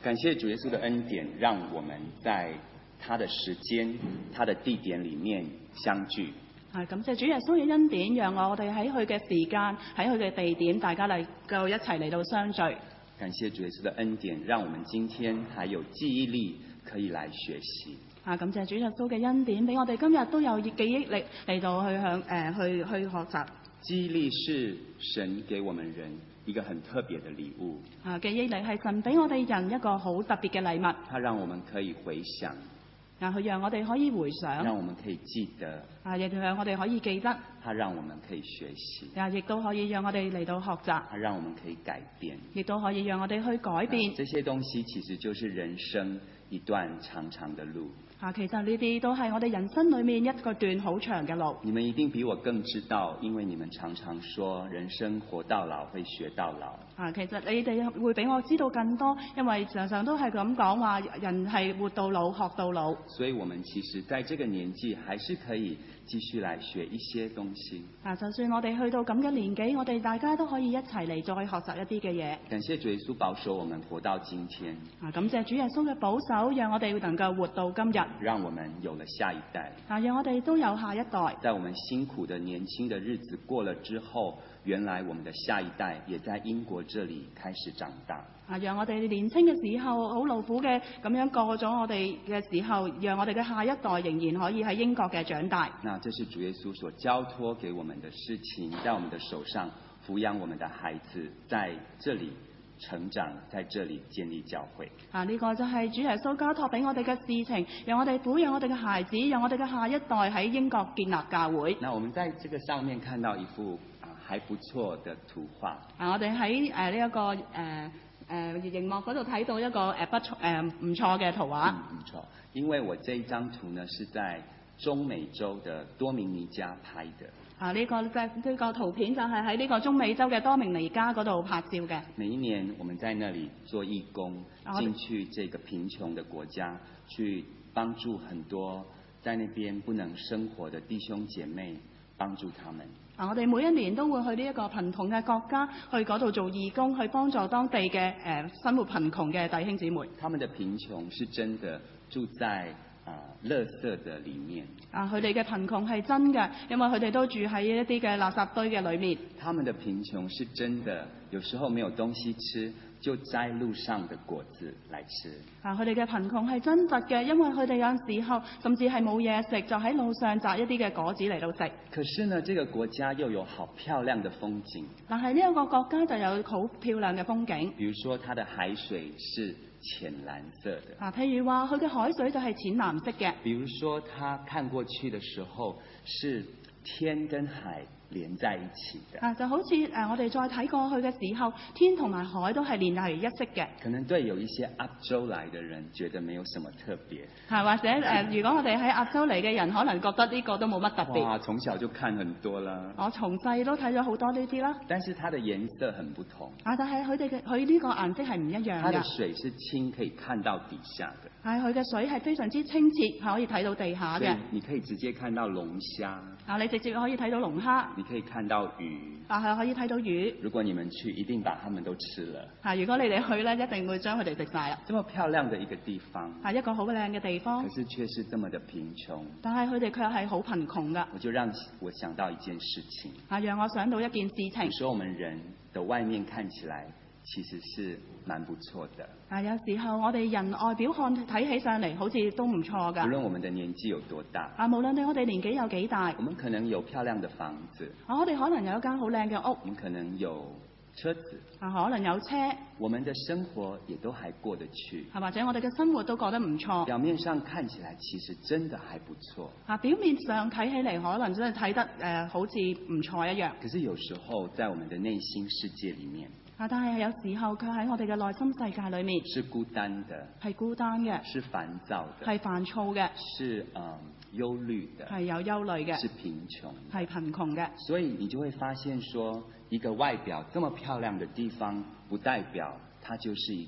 感謝主耶穌的恩典，讓我們在他的時間、他的地點裡面相聚。 感謝主耶穌嘅恩典，讓我哋喺佢嘅時間、喺佢嘅地點，大家夠一齊嚟到相聚。 感謝主耶穌的恩典，讓我們今天還有記憶力可以來學習。 感謝主耶穌嘅恩典，俾我哋今日都有記憶力嚟到去學習。 記憶力是神給我們人一個很特別的禮物。 記憶力係神俾我哋人一個好特別嘅禮物。 它讓我們可以回想。 佢讓我哋可以回想。 讓我們可以記得。 亦讓我哋可以記得。 它讓我們可以學習。 亦都可以讓我哋嚟到學習。 它讓我們可以改變。 亦都可以讓我哋去改變。 這些東西其實就是人生一段長長的路。 其實呢啲都係我哋人生裏面一個段好長嘅路。 你們一定比我更知道，因為你們常常說人生活到老會學到老。 其實你哋會比我知道更多，因為常常都係咁講話，人係活到老學到老。 所以我們其實在這個年紀，還是可以繼續來學一些東西。 就算我哋去到咁嘅年紀，我哋大家都可以一齊嚟再學習一啲嘅嘢。 感謝主耶穌保守我們活到今天。 感謝主耶穌嘅保守，讓我哋能夠活到今日。 讓我們有了下一代。 讓我哋都有下一代。 在我們辛苦的年輕的日子過了之後，原來我們的下一代也在英國這裡開始長大。 讓我哋年輕嘅時候好勞苦嘅咁樣過咗我哋嘅時候，讓我哋嘅下一代仍然可以喺英國嘅長大。 那這是主耶穌所交託給我們的事情，在我們的手上撫養我們的孩子，在這裡成長，在這裡建立教會。 呢個就係主耶穌交託俾我哋嘅事情，讓我哋撫養我哋嘅孩子，讓我哋嘅下一代喺英國建立教會。 那我們在這個上面看到一幅還不錯的圖畫。 我哋喺呢一個熒幕嗰度睇到一個唔錯嘅圖畫。 唔錯，因為我這一張圖呢是在中美洲的多明尼加拍的。 呢個圖片就係喺呢個中美洲嘅多明尼加嗰度拍照嘅。 每一年我們在那裡做義工，進去這個貧窮的國家，去幫助很多在那邊不能生活的弟兄姐妹，幫助他們。 我哋每一年都會去呢一個貧窮嘅國家，去嗰度做義工，去幫助當地嘅生活貧窮嘅弟兄姊妹。 他們的貧窮是真的住在垃圾的裡面。 佢哋嘅貧窮係真嘅，因為佢哋都住喺一啲嘅垃圾堆嘅裏面。 他們的貧窮是真的，有時候沒有東西吃，就摘路上的果子來吃。 佢哋嘅貧窮係真實嘅，因為佢哋有陣時候甚至係冇嘢食，就喺路上摘一啲嘅果子嚟到食。 可是呢，這個國家又有好漂亮的風景。 但係呢一個國家就有好漂亮嘅風景。 比如說，它的海水是淺藍色的。 譬如話佢嘅海水就係淺藍色嘅。 比如說，它看過去的時候是天跟海連在一起的。 就好似我哋再睇過去嘅時候，天同埋海都係連喺一色嘅。 可能對有一些亞洲來的人覺得沒有什麼特別。 或者如果我哋喺亞洲嚟嘅人，可能覺得呢個都冇乜特別。 哇，從小就看很多啦。 我從細都睇咗好多呢啲啦。 但是它的顏色很不同。 但係佢呢個顏色係唔一樣嘅。 它的水是清，可以看到底下的。 佢嘅水係非常之清澈，係可以睇到地下嘅。 你可以直接看到龍蝦。 你直接可以睇到龍蝦。 你可以看到魚。 係可以睇到魚。 如果你們去，一定把它們都吃了。 如果你哋去咧，一定會將佢哋食晒啦。 這麼漂亮的一個地方。 一個好靚嘅地方。 可是卻是這麼的貧窮。 但係佢哋卻係好貧窮㗎。 我就讓我想到一件事情。 讓我想到一件事情。 有時候我們人的外面看起來其實是蠻不錯的。 有時候我哋人外表睇起上嚟好似都唔錯㗎。 無論我們的年紀有多大。 無論我哋年紀有幾大。 我們可能有漂亮的房子。 我哋可能有一間好靚嘅屋。 我們可能有車子。 可能有車。 我們的生活也都還過得去。 或者我哋嘅生活都過得唔錯。 表面上看起來其實真的還不錯。 表面上睇起嚟可能真係睇得好似唔錯一樣。 可是有時候在我們的內心世界裡面。 但係有時候卻喺我哋嘅內心世界裏面是孤單的， 係孤單嘅， 是煩躁的， 係煩躁嘅， 是憂慮的， 係有憂慮嘅， 是貧窮， 係貧窮嘅。 所以你就會發現說，一個外表這麼漂亮的地方，不代表它就是一個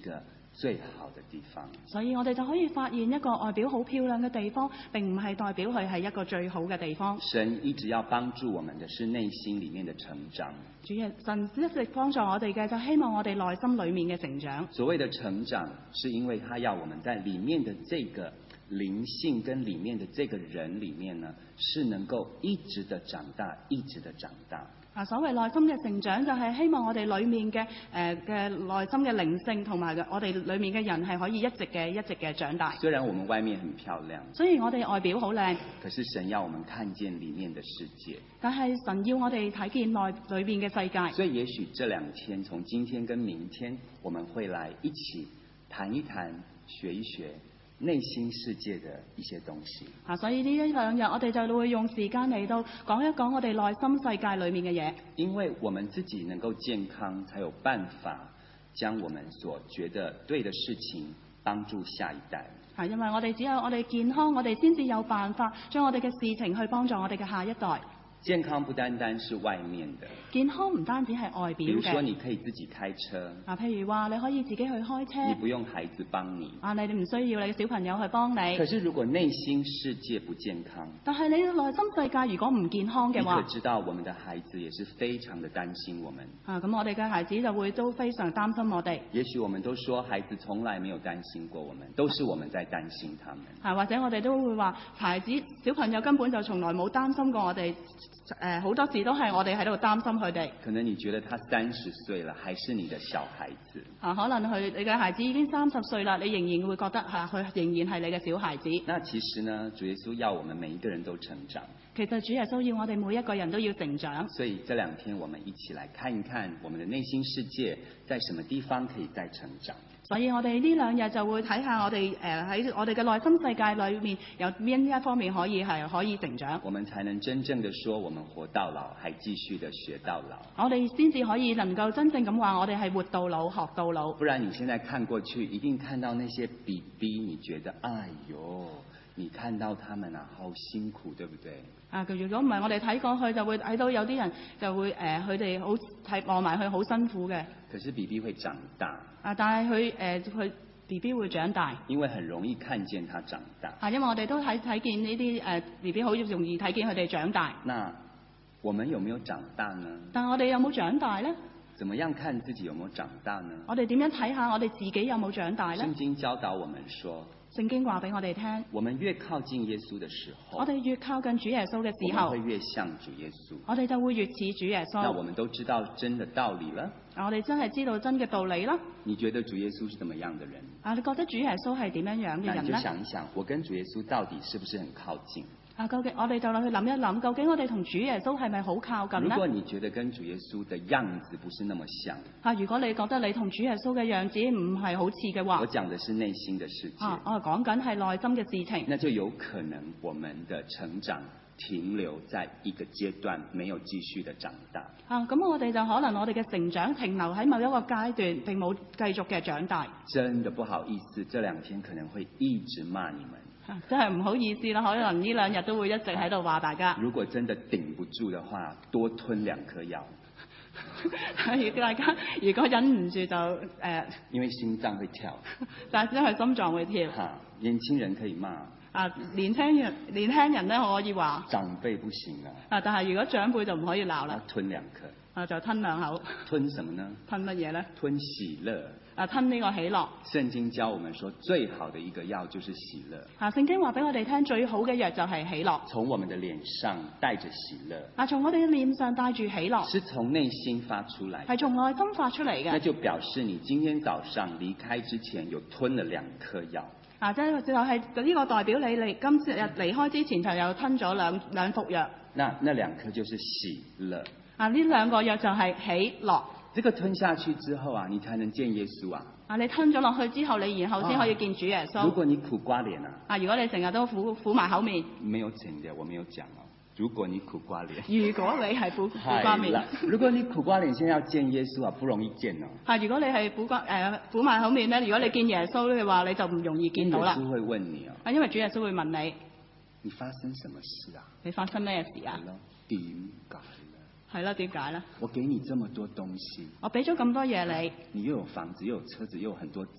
最好的地方。 所以我哋就可以發現一個外表好漂亮嘅地方，並唔係代表佢係一個最好嘅地方。 神一直要幫助我們的是內心裡面的成長。 神一直幫助我哋嘅，就希望我哋內心裡面嘅成長。 所謂的成長，是因為他要我們在裡面的這個靈性跟裡面的這個人裡面呢，是能夠一直的長大，一直的長大。 所謂內心嘅成長，就係希望我哋裡面嘅內心嘅靈性同埋我哋裡面嘅人係可以一直嘅長大。 雖然我們外面很漂亮， 雖然我哋外表好靚， 可是神要我們看見裡面的世界。 但係神要我哋睇見裏面嘅世界。 所以也許這兩天，從今天跟明天，我們會來一起談一談，學一學內心世界的一些東西。 所以呢一兩日我哋就會用時間嚟到講一講我哋內心世界裏面嘅嘢。 因為我們自己能夠健康，才有辦法將我們所覺得對的事情幫助下一代。 因為我哋只有我哋健康，我哋先至有辦法將我哋嘅事情去幫助我哋嘅下一代。 健康不單單是外面的， 健康唔單止係外表嘅。 比如說你可以自己開車， 譬如話你可以自己去開車， 你不用孩子幫你， 你哋唔需要你嘅小朋友去幫你。 可是如果內心世界不健康， 但係你嘅內心世界如果唔健康嘅話， 你可知道我們的孩子也是非常的擔心我們。 咁我哋嘅孩子就會都非常擔心我哋。 也許我們都說孩子從來沒有擔心過我們，都是我們在擔心他們。 或者我哋都會話小朋友根本就從來冇擔心過我哋。好多時都係我哋喺度擔心佢哋。 可能你覺得他30歲了，還是你的小孩子。 可能你嘅孩子已經30歲啦，你仍然會覺得佢仍然係你嘅小孩子。 那其實呢，主耶穌要我們每一個人都成長。 其實主耶穌要我哋每一個人都要成長。 所以這兩天我們一起來看一看我們的內心世界在什麼地方可以再成長。 所以我哋呢兩日就會睇下我哋喺我哋嘅內心世界裏面有邊一方面可以成長。 我們才能真正的說我們活到老，還繼續的學到老。 我哋先至可以能夠真正咁話我哋係活到老學到老。 不然你現在看過去一定看到那些 BB， 你覺得哎呦，你看到他們好辛苦，對不對？ 如果唔係我哋睇過去就會睇到有啲人就會佢哋好睇望埋佢好辛苦嘅。 可是 BB 會長大。 但係佢 BB 會長大， 因為很容易看見他長大。 因為我哋都睇見呢啲BB 好容易睇見佢哋長大。 那我們有沒有長大呢？ 但我哋有冇長大呢？ 怎麼樣看自己有沒有長大呢？ 我哋點樣睇下我哋自己有冇長大呢？ 聖經教導我們說， 聖經話俾我哋聽， 我們越靠近耶穌的時候， 我哋越靠近主耶穌嘅時候， 我們會越像主耶穌， 我哋就會越似主耶穌。 那我們都知道真的道理了。 我哋真係知道真嘅道理啦。 你覺得主耶穌是怎麼樣的人？ 你覺得主耶穌係點樣嘅人呢？ 那你就想一想，我跟主耶穌到底是不是很靠近？ 究竟我哋就去諗一諗，究竟我哋同主耶穌係咪好靠近呢？ 如果你覺得跟主耶穌的樣子不是那麼像， 如果你覺得你同主耶穌嘅樣子唔係好似嘅話， 我講的是內心的世界。 我講緊係內心嘅事情， 那就有可能我們的成長停留在一個階段，沒有繼續的長大。 咁我哋就可能我哋嘅成長停留喺某一個階段，並冇繼續嘅長大。 真的不好意思，這兩天可能會一直罵你們。 真係唔好意思啦，可能呢兩日都會一直喺度話大家。 如果真的頂不住的話，多吞2顆藥。 大家如果忍唔住就因為心臟會跳。 但係因為心臟會跳。 年輕人可以罵。 年輕人咧可以話。 長輩不行但係如果長輩就唔可以鬧啦。 吞2顆。 就吞2口。 吞什麼呢？ 吞乜嘢咧？ 吞喜樂。 吞呢個喜樂。 聖經教我們說，最好的一個藥就是喜樂。 聖經話俾我哋聽，最好嘅藥就係喜樂。 從我們的臉上帶着喜樂。 從我哋嘅臉上帶住喜樂。 是從內心發出來。係從內心發出嚟嘅。 那就表示你今天早上離開之前有吞了2顆藥。 即係就係呢個代表你今日離開之前就有吞咗兩服藥。 那2顆就是喜樂。 呢2個藥就係喜樂。 這個吞下去之後你才能見耶穌啊！ 你吞咗落去之後，你然後先可以見主耶穌。 如果你苦瓜臉如果你成日都苦埋口面。 沒有整的，我沒有講如果你苦瓜臉。 如果你係苦瓜面。 如果你苦瓜臉，現在要見耶穌不容易見如果你係苦埋口面咧，如果你見耶穌嘅話，你就唔容易見到啦。 耶穌會問你因為主耶穌會問你。 你發生什麼事啊？ 你發生咩事啊？ 點解？ 係啦，點解咧？ 我給你這麼多東西， 我俾咗咁多嘢你， 你又有房子，又有車子，又有很多子，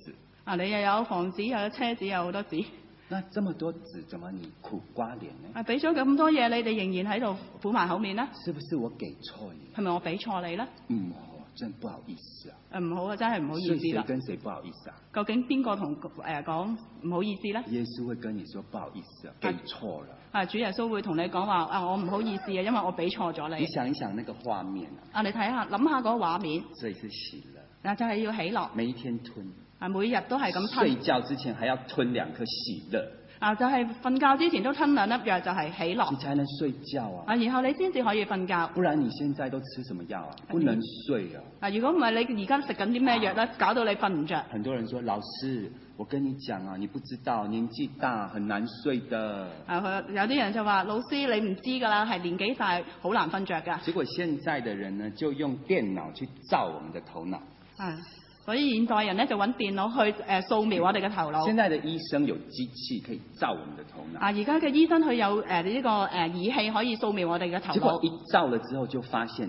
你又有房子，又有車子，有好多紙。 那這麼多紙，怎麼你苦瓜臉呢？ 俾咗咁多嘢，你哋仍然喺度苦埋口面呢？ 是不是我給錯你？ 係咪我俾錯你呢？ 真不好意思啊！ 唔好啊，真係唔好意思啦。 所以誰跟誰不好意思啊？ 究竟邊個同講唔好意思呢？ 耶穌會跟你說不好意思啊，給錯了。 主耶穌會同你講話我唔好意思啊，因為我俾錯咗你。 你想一想那個畫面啊！ 你睇下諗下嗰個畫面。 所以是喜樂。 就係要喜樂。 每一天吞。 每日都係咁吞。 睡覺之前還要吞2顆喜樂。 就係瞓覺之前都吞2粒藥，就係喜樂。 你才能睡覺啊！ 然後你先至可以瞓覺。 不然你現在都吃什麼藥啊？不能睡啊！ 如果唔係你而家食緊啲咩藥咧，搞到你瞓唔着。 很多人說：老師，我跟你講啊，你不知道，年紀大很難睡的。 有啲人就話：老師你唔知㗎啦，係年紀大好難瞓着㗎。 結果現在的人呢，就用電腦去照我們的頭腦。 所以現代人咧就揾電腦去掃描我哋嘅頭腦。 現在的醫生有機器可以照我們的頭腦。 而家嘅醫生佢有呢個儀器可以掃描我哋嘅頭腦。 結果一照了之後就發現，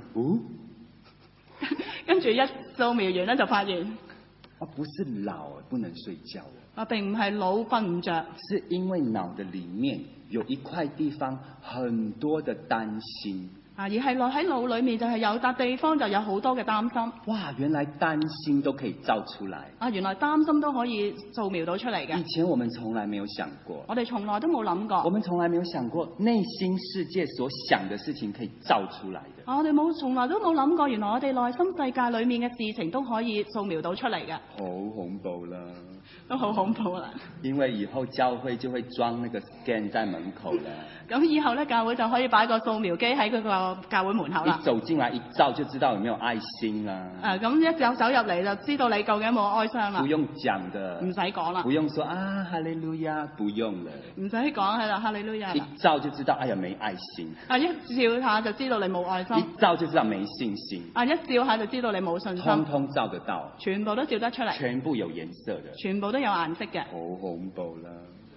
跟住一掃描完咧就發現， 不是老不能睡覺。 並唔係老瞓唔着， 是因為腦的裡面有一塊地方很多的擔心。 而係落喺腦裏面就係有笪地方就有好多嘅擔心。 哇，原來擔心都可以照出來。 原來擔心都可以掃描到出嚟嘅。 以前我們從來沒有想過。 我哋從來都冇諗過。 我們從來沒有想過內心世界所想的事情可以照出來的。 我哋從來都冇諗過，原來我哋內心世界裏面嘅事情都可以掃描到出嚟嘅。 好恐怖啦！ 都好恐怖啦！ 因為以後教會就會裝那個 scan 在門口啦。 咁以後咧，教會就可以擺個掃描機喺嗰個教會門口啦。 一走進來一照就知道有沒有愛心啦。 咁一走入嚟就知道你究竟有冇哀傷啦。 不用講的。 唔使講啦。 不用說啊，哈利路亞，不用了。 唔使講係啦，哈利路亞。 一照就知道，哎呀，沒愛心。 一照下就知道你冇愛心。 一照就知道沒信心。 一照下就知道你冇信心。 通通照得到。 全部都照得出嚟。 全部有顏色的。 全部都有顏色嘅。 好恐怖啦！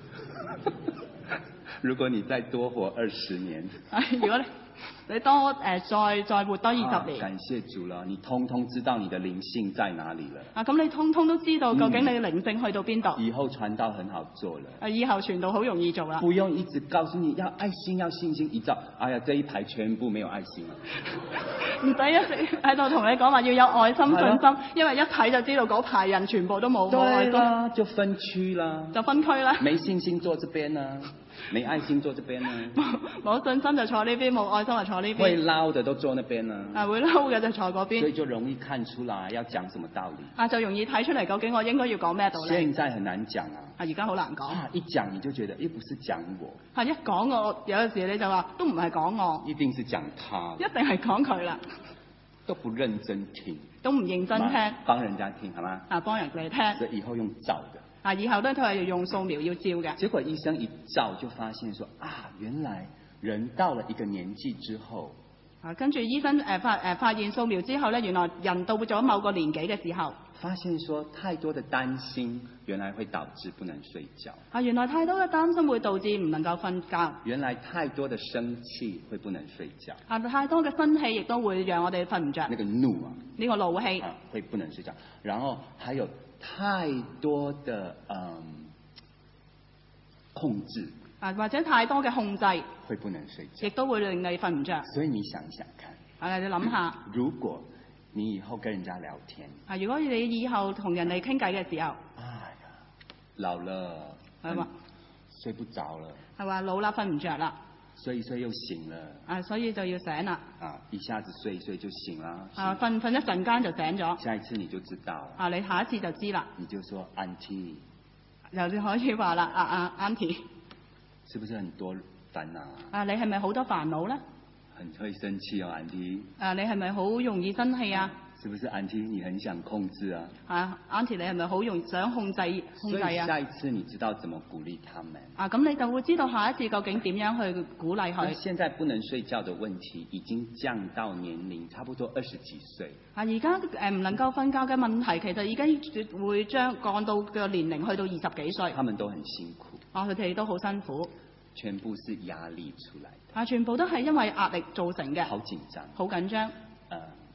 如果你再多活20年， 如果你多再活多20年， 感謝主啦！你通通知道你的靈性在哪裡了。 咁你通通都知道究竟你嘅靈性去到邊度。 以後傳道很好做了。 以後傳道好容易做啦。 不用一直告訴你要愛心要信心，一照，哎呀，這一排全部沒有愛心。 唔使一直喺度同你講話要有愛心信心，因為一睇就知道嗰排人全部都冇愛心。 對啦，就分區啦。 就分區啦。 沒信心坐這邊啦，沒愛心坐這邊啦。 冇信心就坐呢邊，冇愛心就坐呢邊。 會撈的都坐那邊啦。 會撈嘅就坐嗰邊。 所以就容易看出來要講什麼道理。 就容易睇出嚟究竟我應該要講咩道理。 現在很難講啊。 而家好難講。 一講你就覺得，又不是講我。 一講我有陣時你就話都唔係講我。 一定是講他。 一定係講佢啦。 都不認真聽。 都唔認真聽。 幫人家聽，係嘛？ 幫人哋聽。 所以以後用照的。 以後都係用掃描要照嘅。 結果醫生一照就發現說，原來人到了一個年紀之後。 跟住醫生發現掃描之後咧，原來人到咗某個年紀嘅時候， 發現說太多的擔心，原來會導致不能睡覺。 原來太多嘅擔心會導致唔能夠瞓覺。 原來太多的生氣會不能睡覺。 太多嘅生氣亦都會讓我哋瞓唔着。 那個怒啊， 呢個怒氣會不能睡覺。然後還有太多的控制。 或者太多嘅控制， 會不能睡覺， 亦都會令你瞓唔着。 所以你想想看， 你諗下， 如果你以後跟人家聊天， 如果你以後同人哋傾偈嘅時候， 老了， 係嘛， 睡不着了， 係話老啦，瞓唔着啦， 睡一睡又醒了， 所以就要醒啦， 一下子睡一睡就醒啦， 瞓一陣間就醒咗， 下一次你就知道， 你下一次就知啦， 你就說 Auntie， 又你可以話啦，Auntie。 是不是很多煩惱？ 你係咪好多煩惱咧？ 很會生氣哦，Auntie。 你係咪好容易生氣啊？ 是不是 Auntie 你很想控制啊 ？Auntie 你係咪好想控制啊？ 所以下一次你知道怎麼鼓勵他們。 咁你就會知道下一次究竟點樣去鼓勵佢。 現在不能睡覺的問題已經降到年齡差不多20幾歲。 而家唔能夠瞓覺嘅問題，其實已經會降到嘅年齡去到20幾歲。 他們都很辛苦。 佢哋都好辛苦。 全部是壓力出來的。 全部都係因為壓力造成嘅。 好緊張。 好緊張。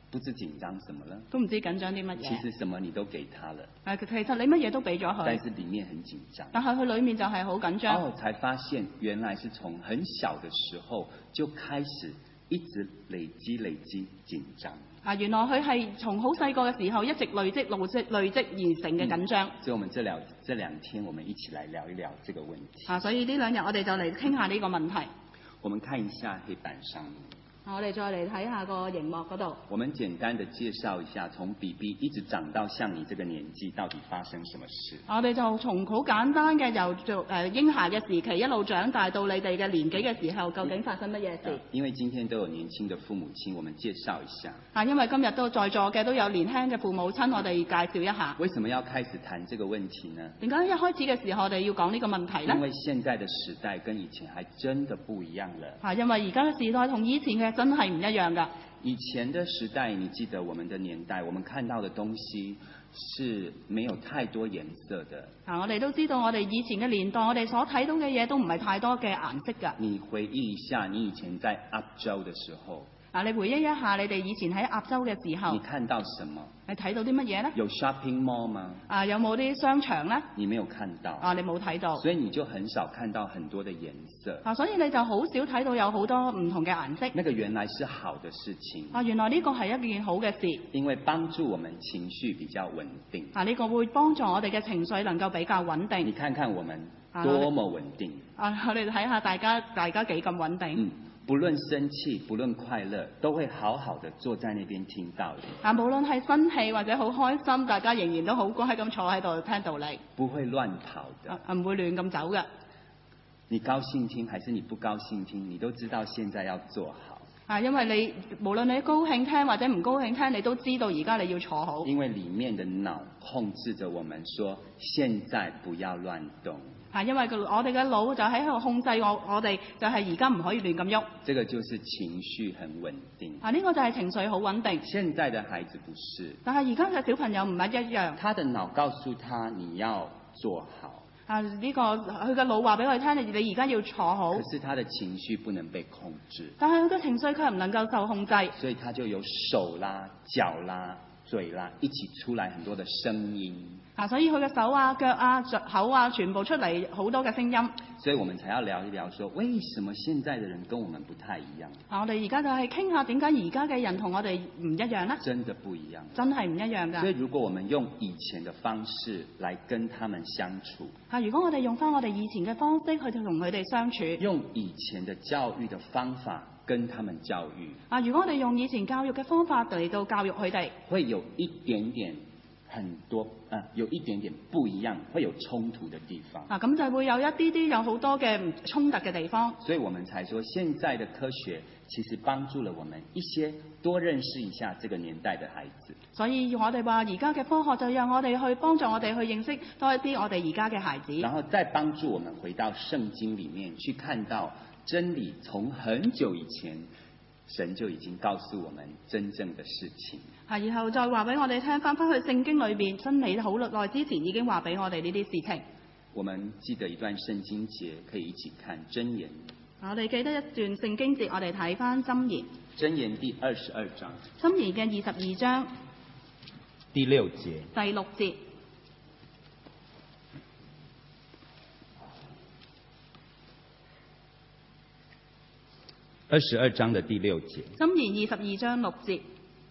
不知緊張什麼了， 都唔知緊張啲乜嘢。 其實什麼你都給他了， 其實你乜嘢都俾咗佢， 但是裡面很緊張。 但係佢裡面就係好緊張。 然後才發現原來是從很小的時候就開始一直累積緊張。 原來佢係從好細個嘅時候一直累積而成嘅緊張。 所以我們這兩天我們一起來聊一聊這個問題。 所以呢兩日我哋就嚟傾下呢個問題。 我們看一下黑板上面。 我哋再嚟睇下個熒幕嗰度。 我們簡單的介紹一下，從 BB 一直長到像你這個年紀，到底發生什麼事？我哋就從好簡單嘅由做嬰孩嘅時期一路長大到你哋嘅年紀嘅時候，究竟發生乜嘢事？ 因為今天都有年輕的父母親，我們介紹一下。 因為今日都在座嘅都有年輕嘅父母親，我哋介紹一下。 為什麼要開始談這個問題呢？ 點解一開始嘅時候我哋要講呢個問題呢？ 因為現在的時代跟以前還真的不一樣了。 因為而家嘅時代同以前嘅真係唔一樣㗎。 以前的時代，你記得我們的年代，我們看到的東西是沒有太多顏色的。 我哋都知道我哋以前嘅年代，我哋所睇到嘅嘢都唔係太多嘅顏色㗎。 你回憶一下，你以前在亞洲的時候。 你回憶一下你哋以前喺亞洲嘅時候。 你看到什麼？ 你睇到啲乜嘢呢？ 有 shopping mall 嗎？ 有冇啲商場呢？ 你沒有看到。 你冇睇到。 所以你就很少看到很多的顏色。 所以你就好少睇到有好多唔同嘅顏色。 那個原來是好的事情。 原來呢個係一件好嘅事。 因為幫助我們情緒比較穩定。 呢個會幫助我哋嘅情緒能夠比較穩定。 你看看我們多麼穩定。 我哋睇下大家幾咁穩定。 不論生氣，不論快樂，都會好好的坐在那邊聽道理。 無論係生氣或者好開心，大家仍然都好乖咁坐喺度聽道理。 不會亂跑的。 唔會亂咁走嘅。 你高興聽還是你不高興聽，你都知道現在要坐好。 因為你無論你高興聽或者唔高興聽，你都知道而家你要坐好。 因為裡面的腦控制着我們說，現在不要亂動。 因為我哋嘅腦就喺度控制我哋，就係而家唔可以亂咁喐。 這個就是情緒很穩定。 呢個就係情緒好穩定。 現在的孩子不是。 但係而家嘅小朋友唔係一樣。 他的腦告訴他你要做好。 呢個佢嘅腦話俾我哋聽，你而家要坐好。 可是他的情緒不能被控制。 但係佢嘅情緒佢係唔能夠受控制。 所以他就有手啦、腳啦、嘴啦，一起出來很多的聲音。 所以佢嘅手啊、腳啊、口啊，全部出嚟好多嘅聲音。 所以我們才要聊一聊說，為什麼現在的人跟我們不太一樣？ 我哋而家就係傾下點解而家嘅人同我哋唔一樣呢？ 真的不一樣。 真係唔一樣㗎。 所以如果我們用以前的方式來跟他們相處， 如果我哋用返我哋以前嘅方式去同佢哋相處， 用以前的教育的方法跟他們教育， 如果我哋用以前教育嘅方法嚟到教育佢哋， 會有一點點有一點點不一樣，會有衝突的地方。 咁就會有一啲有好多嘅衝突嘅地方。 所以我們才說，現在的科學其實幫助了我們一些多認識一下這個年代的孩子。 所以我哋話而家嘅科學就讓我哋去幫助我哋去認識多一啲我哋而家嘅孩子， 然後再幫助我們回到聖經裡面去看到真理，從很久以前神就已經告訴我們真正的事情。 然後再話俾我哋聽，翻去聖經裏邊真理好耐之前已經話俾我哋呢啲事情。 我們記得一段聖經節，可以一起看箴言。 我哋記得一段聖經節，我哋睇翻箴言。 箴言第22章。 箴言嘅22章第6節。 第6節。 22章的第6節。 箴言22章6節。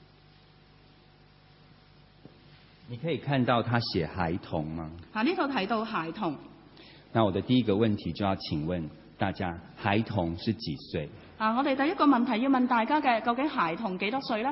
你可以看到他寫孩童嗎？ 呢度提到孩童。 那我的第一個問題就要請問大家，孩童是幾歲？ 我哋第一個問題要問大家嘅，究竟孩童幾多歲呢？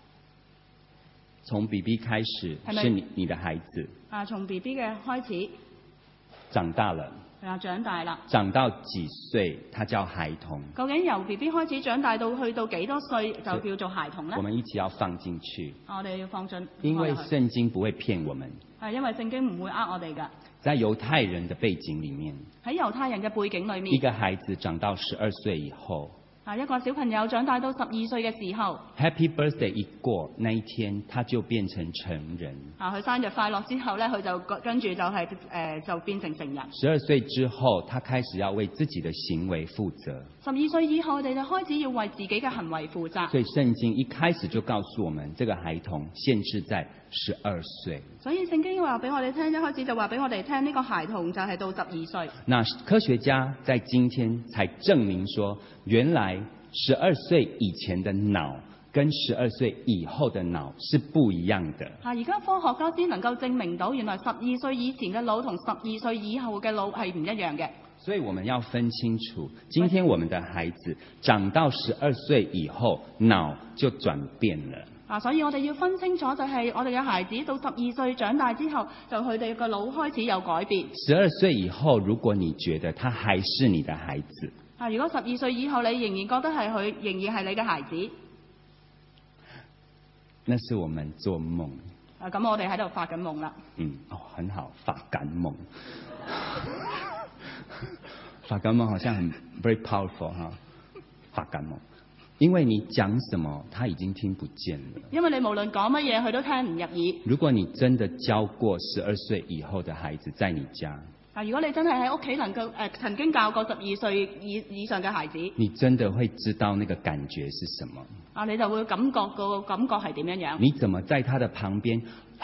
從 BB 開始是你的孩子。 從 BB 嘅開始。 長大了。 長大啦。 長到幾歲，他叫孩童？究竟由 BB 開始長大到去到幾多歲就叫做孩童呢？ 我們一起要放進去。 我哋要放進。 因為聖經不會騙我們。 因為聖經唔會呃我哋㗎。 在猶太人的背景裡面。 喺猶太人嘅背景裡面。 一個孩子長到12歲以後。 一個小朋友長大到12歲嘅時候， Happy Birthday 一過，那一天他就變成成人。 佢生日快樂之後咧，佢就跟住就變成成人。 12歲之後，他開始要為自己的行為負責。 12歲以後，我哋就開始要為自己嘅行為負責。 所以聖經一開始就告訴我們，這個孩童限制在12歲。 所以聖經話俾我哋聽，一開始就話俾我哋聽，呢個孩童就係到12歲。 那科學家在今天才證明說，原來12歲以前的腦跟12歲以後的腦是不一樣的。 而家科學家先能夠證明到，原來12歲以前嘅腦同12歲以後嘅腦係唔一樣嘅。 所以我們要分清楚，今天我們的孩子長到12歲以後，腦就轉變了。 所以我哋要分清楚，就係我哋嘅孩子到12歲長大之後，就佢哋個腦開始有改變。 12歲以後，如果你覺得他還是你的孩子， 如果12歲以後你仍然覺得係佢，仍然係你嘅孩子， 那是我們做夢。 咁我哋喺度發緊夢啦。 很好，發緊夢。發緊夢好像很 very powerful 哈，發緊夢，因為你講什麼，他已經聽不見了。 因為你無論講乜嘢，佢都聽唔入耳。 如果你真的教過12歲以後的孩子在你家， 如果你真係喺屋企能夠曾經教過12歲以上嘅孩子， 你真的會知道那個感覺是什麼。 你就會感覺個感覺係點樣樣。 你怎麼在他的旁邊，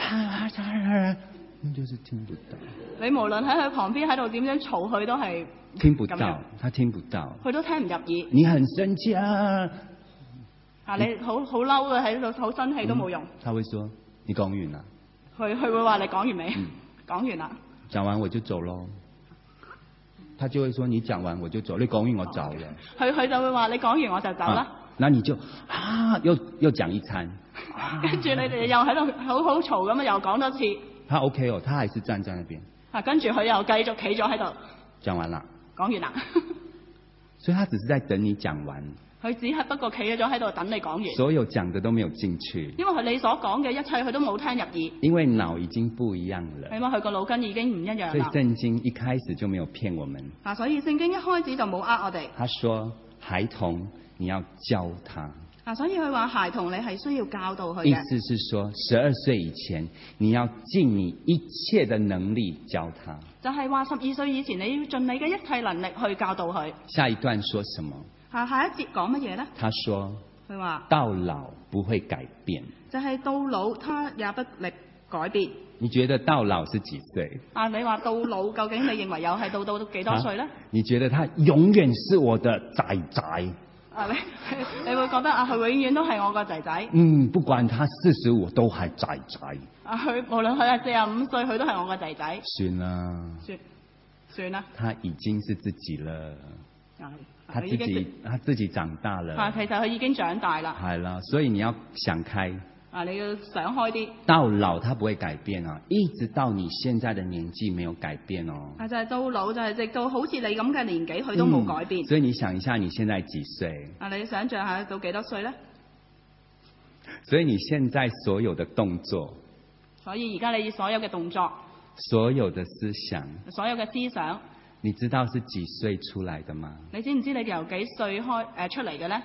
就是聽不到。 你無論喺佢旁邊喺度點樣嘈，佢都係聽不到，他聽不到， 佢都聽唔入耳。 你很生氣啊！ 你好嬲嘅喺度，好生氣都冇用。 他會說：你講完啦。 佢會話你講完未？講完啦。 講完我就走咯。他就會說：你講完我就走，你講完我走了。 佢就會話你講完我就走啦。 那你就又講一餐。 跟住你哋又喺度好嘈咁樣，又講多次。 他 OK 哦，他還是站在那邊。 跟住佢又繼續企咗喺度。 講完啦。 講完啦。 所以他只是在等你講完。 佢只係不過企咗喺度等你講完。 所有講的都沒有進去。 因為你所講嘅一切佢都冇聽入耳。 因為腦已經不一樣了。 因為佢個腦筋已經唔一樣啦。 所以聖經一開始就沒有騙我們。 所以聖經一開始就冇呃我哋。 他說：孩童，你要教他。 所以佢話孩童你係需要教導佢嘅。 意思是說，12歲以前你要盡你一切的能力教他。 就係話12歲以前你要盡你嘅一切能力去教導佢。 下一段說什麼？ 下一節講乜嘢呢？ 他說： 佢話到老不會改變。 就係到老他也不力改變。 你覺得到老是幾歲？ 你話到老究竟你認為又係到幾多歲呢？ 你覺得他永遠是我的仔仔？ 你會覺得佢永遠都係我個仔仔。 不管他45都係仔仔。 佢無論佢係45歲，佢都係我個仔仔。 算啦。 算啦。 他已經是自己了。他自己長大了。 其實佢已經長大啦。 係啦，所以你要想開。 你要想開啲。 到老他不會改變啊，一直到你現在的年紀沒有改變哦。 就係到老，就係直到好似你咁嘅年紀，佢都冇改變。 所以你想一下，你現在幾歲？ 你想象下到幾多歲呢？ 所以你現在所有的動作， 所以而家你所有嘅動作， 所有的思想， 所有嘅思想， 你知道是幾歲出來的嗎？ 你知唔知你由幾歲出嚟嘅呢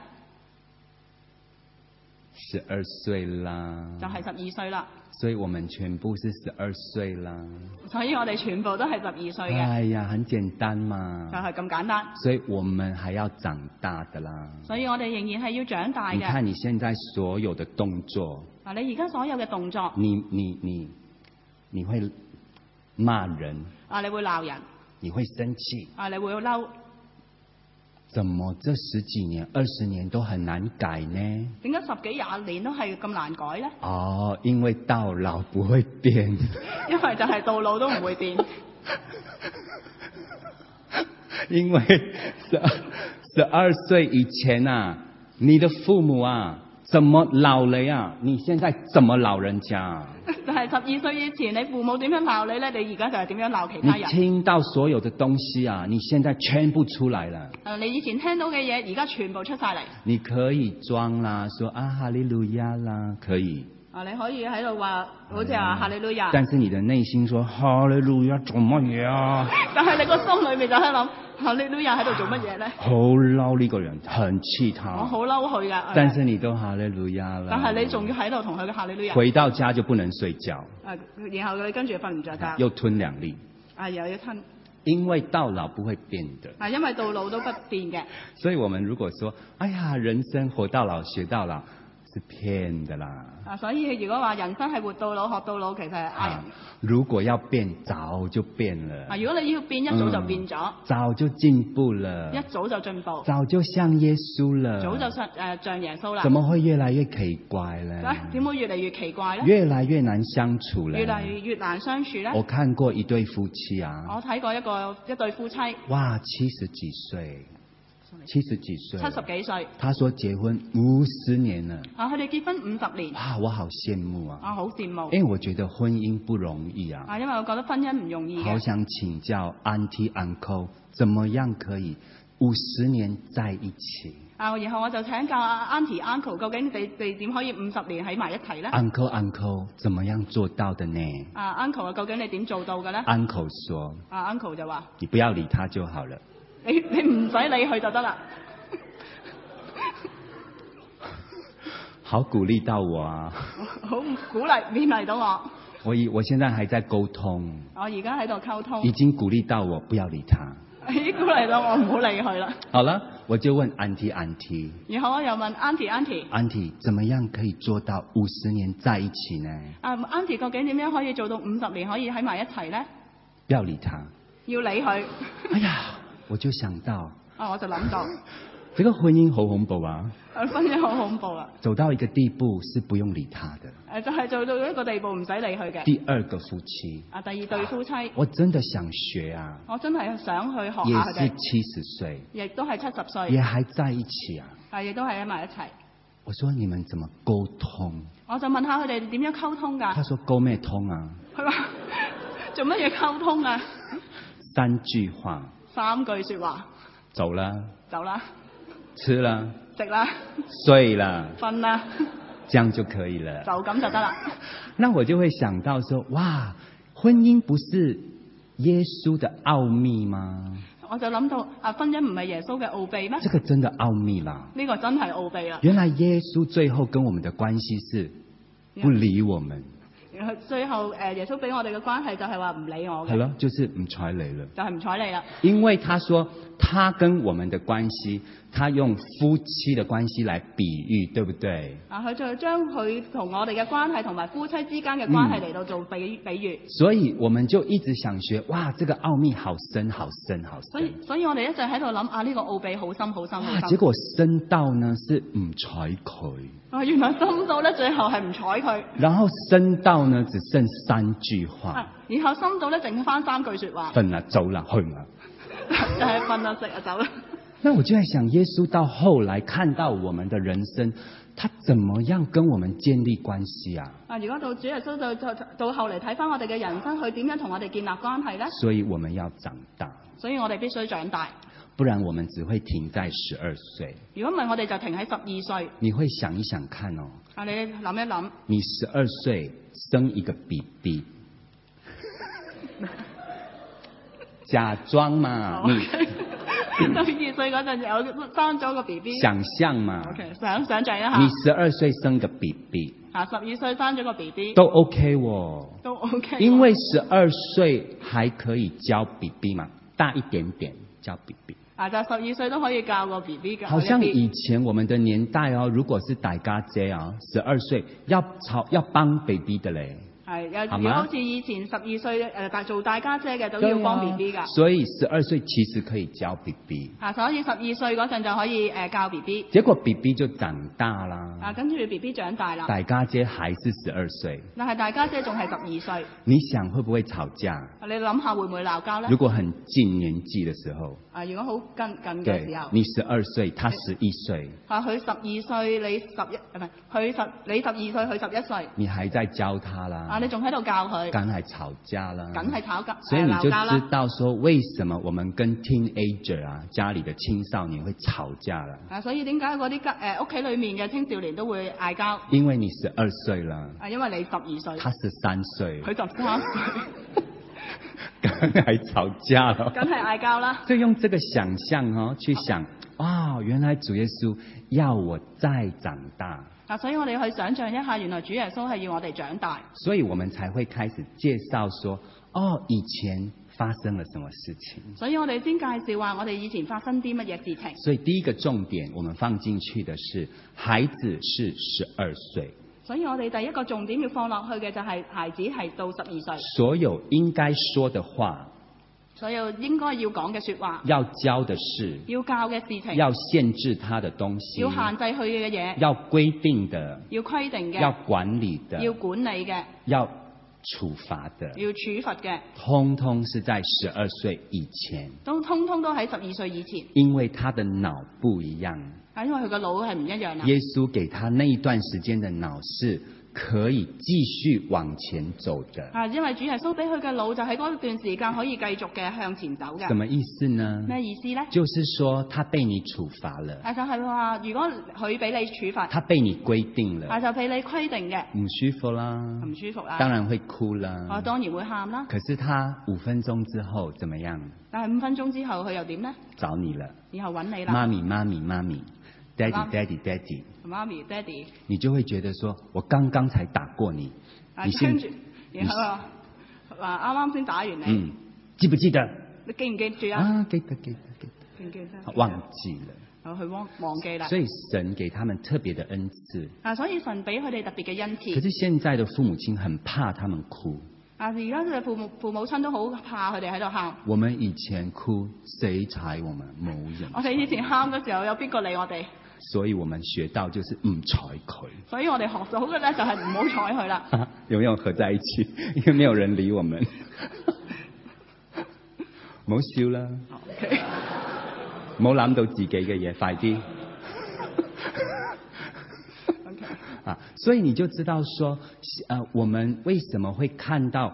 ？12歲啦。 就係12歲啦。 所以我們全部是12歲啦。 所以我哋全部都係12歲嘅。 哎呀，很簡單嘛。 就係咁簡單。 所以我們還要長大的啦。 所以我哋仍然係要長大嘅。 你看你現在所有的動作。 你而家所有嘅動作。 你會罵人。 你會鬧人。 你會生氣。 你會嬲。 怎麼這10幾年、20年都很難改呢？ 點解10幾20年都係咁難改呢？ 因為到老不會變。 因為就係到老都唔會變。 因為12歲以前啊，你的父母啊，怎麼鬧你啊？你現在怎麼鬧人家？ 就係12歲以前，你父母點樣鬧你呢？你而家就係點樣鬧其他人？ 你聽到所有的東西啊，你現在全部出來了。 你以前聽到嘅嘢，而家全部出晒嚟。 你可以裝啦，說啊哈利路亞啦，可以。 你可以喺度話，好似話哈利路亞。 但是你的內心說哈利路亞做乜嘢啊？ 但係你個心裏面就喺度諗，哈利路亞喺度做乜嘢咧？ 好嬲呢個人，很氣他。 我好嬲佢㗎。 但是你都哈利路亞啦。 但係你仲要喺度同佢嘅哈利路亞。 回到家就不能睡覺。 然後你跟住瞓唔着覺。 又吞2粒。 又要吞。 因為到老不會變的。 因為到老都不變嘅。 所以我們如果說，哎呀，人生活到老學到老，是騙的啦。 所以如果話人生係活到老學到老，其實係呃人。 如果要變，早就變了。 如果你要變，一早就變咗。 早就進步了。 一早就進步。 早就像耶穌了。 早就像耶穌啦。 怎麼會越來越奇怪呢？ 點會越嚟越奇怪呢？ 越來越難相處呢？ 越嚟越難相處呢？ 我看過一對夫妻啊。 我睇過一對夫妻。 哇，70幾歲。70幾歲 ，70幾歲。 他說結婚50年了。 佢哋結婚50年。 哇，我好羨慕啊！ 好羨慕。 因為我覺得婚姻不容易啊。 因為我覺得婚姻唔容易嘅。 好想請教 Auntie Uncle， 怎麼樣可以50年在一起？ 然後我就請教 Auntie Uncle， 究竟你哋點可以50年喺埋一齊呢？ Uncle， 怎麼樣做到的呢 ？Uncle， 究竟你點做到嘅呢？ Uncle 說 ，Uncle 就話： 你不要理他就好了。 你唔使理佢就得啦。 好鼓勵到我啊！ 好鼓勵勉勵到我。 我現在還在溝通。 我而家喺度溝通。 已經鼓勵到我不要理他。 已經鼓勵到我唔好理佢啦。 好了，我就問 Auntie。 然後我又問 Auntie， 怎麼樣可以做到50年在一起呢 ？Auntie 究竟點樣可以做到50年可以喺埋一齊呢？ 不要理他。 要理佢。 哎呀！我就想到， 我就諗到， 這個婚姻好恐怖啊！ 婚姻好恐怖啊！ 走到一個地步是不用理他的。 就係做到一個地步唔使理佢嘅。 第二個夫妻。 第二對夫妻。 我真的想學啊！ 我真係想去學下佢哋。 也是70歲。 亦都係70歲。 也還在一起啊！ 亦都係喺埋一齊。 我說你們怎麼溝通？ 我就問下佢哋點樣溝通㗎？ 他說溝咩通啊？ 佢話做乜嘢溝通啊 ？3句話。 3句說話。 走啦。 走啦。 吃啦。 食啦。 睡啦。 瞓啦。 這樣就可以了。 就咁就得啦。 那我就會想到說，哇，婚姻不是耶穌的奧秘嗎？ 我就諗到婚姻唔係耶穌嘅奧秘咩？ 這個真的奧秘啦。 呢個真係奧秘啦。 原來耶穌最後跟我們的關係是不理我們。 最後耶穌俾我哋嘅關係就係話唔理我嘅。 係咯，就是唔睬你了。 就係唔睬你啦。 因為他說他跟我們的關係，他用夫妻的關係來比喻，對不對？佢就將佢同我哋嘅關係同埋夫妻之間嘅關係嚟到做比喻。 所以我們就一直想學，哇，這個奧秘好深好深好深。 所以我哋一直喺度諗呢個奧秘好深好深好深。 結果深到呢是唔睬佢。 原來深到咧最後係唔睬佢。 然後深到呢只剩3句話。 然後深到咧剩翻3句說話。 瞓啦，走啦，去啦。 就係瞓啦，食啊，走啦。 那我就在想，耶穌到後來看到我們的人生，他怎麼樣跟我們建立關係啊？ 如果到主耶穌到後嚟睇翻我哋嘅人生，佢點樣同我哋建立關係呢？ 所以我們要長大。 所以我哋必須長大。 不然我們只會停在12歲。 如果唔係，我哋就停喺12歲。 你會想一想看哦。 你諗一諗。 你12歲生一個 BB。假裝嘛。 12歲嗰陣有生咗個 BB。 想象嘛。 想象一下。 你12歲生個 BB。 12歲生咗個 BB。 都 OK 喎。 都 OK。 因為12歲還可以教 BB 嘛，大一點點教 BB。 就12歲都可以教個 BB 嘅。 好像以前我們的年代哦，如果是大家姐啊，12歲要幫 BB 的嘞。 如果好似以前12歲做大家姐嘅都要幫 BB 㗎。 所以12歲其實可以教 BB。 所以12歲嗰陣就可以教 BB。 結果 BB 就長大啦。 跟住 BB 長大啦。 大家姐還是12歲。 但係大家姐仲係12歲。 你想會不會吵架？ 你諗下會唔會鬧交呢？ 如果很近年紀的時候。 如果好近嘅時候。 你12歲，他11歲。 佢12歲，你12歲，佢11歲。 你還在教他啦。 啊，你仲喺度教佢， 梗係吵架啦。 梗係吵架， 所以你就鬧交啦。 知道說為什麼我們跟 teenager 啊，家裡的青少年會吵架啦。 啊，所以點解嗰啲屋企裡面嘅青少年都會嗌交？ 因為你12歲啦。 啊，因為你12歲。 他13歲。 佢13歲。 梗係吵架咯。 梗係嗌交啦。 所以用這個想象去想，原來主耶穌要我再長大。 啊，所以我哋去想像一下，原來主耶穌係要我哋長大。 所以我們才會開始介紹說，以前發生了什麼事情。 所以我哋先介紹話，我哋以前發生啲乜嘢事情。 所以第一個重點，我們放進去的是，孩子是12歲。 所以我哋第一個重點要放落去嘅就係孩子係到12歲。 所有應該說的話， 所有應該要講嘅說話， 要教的事， 要教嘅事情， 要限制他的東西， 要限制佢嘅嘢， 要規定的， 要規定嘅， 要管理的， 要管理嘅， 要處罰的， 要處罰嘅， 通通是在12歲以前， 通通都喺12歲以前， 因為他的腦不一樣。 因為佢個腦係唔一樣啦。 耶穌給他那一段時間的腦是可以繼續往前走的。 因為主耶穌俾佢嘅腦就喺嗰段時間可以繼續嘅向前走嘅。 什麼意思呢？ 咩意思呢？ 就是說他被你處罰了。 就係話如果佢俾你處罰， 他被你規定了。 就俾你規定嘅。 唔舒服啦。 唔舒服啦。 當然會哭啦。 我當然會喊啦。 可是他5分鐘之後怎麼樣？ 但係5分鐘之後佢又點呢？ 找你了。 然後揾你啦。 媽咪媽咪媽咪。Daddy Daddy Daddy， 媽咪 Daddy， 你就會覺得說，我剛剛才打過你，你跟住，然後話啱啱先打完你， 記不記得？ 你記唔記住啊？ 記得。記得。忘記了。 然後佢忘記啦。 所以神給他們特別的恩賜。 所以神俾佢哋特別嘅恩賜。 可是現在的父母親很怕他們哭。 而家嘅父母親都好怕佢哋喺度喊。 我們以前哭，誰睬我們？冇人。 我哋以前喊嘅時候，有邊個理我哋？ 所以我們學到就是唔睬佢。 所以我哋學到嘅咧就係唔好睬佢啦。 有沒有合在一起？因為沒有人理我們。唔好笑啦。唔好諗到自己嘅嘢，快啲。所以你就知道說，我們為什麼會看到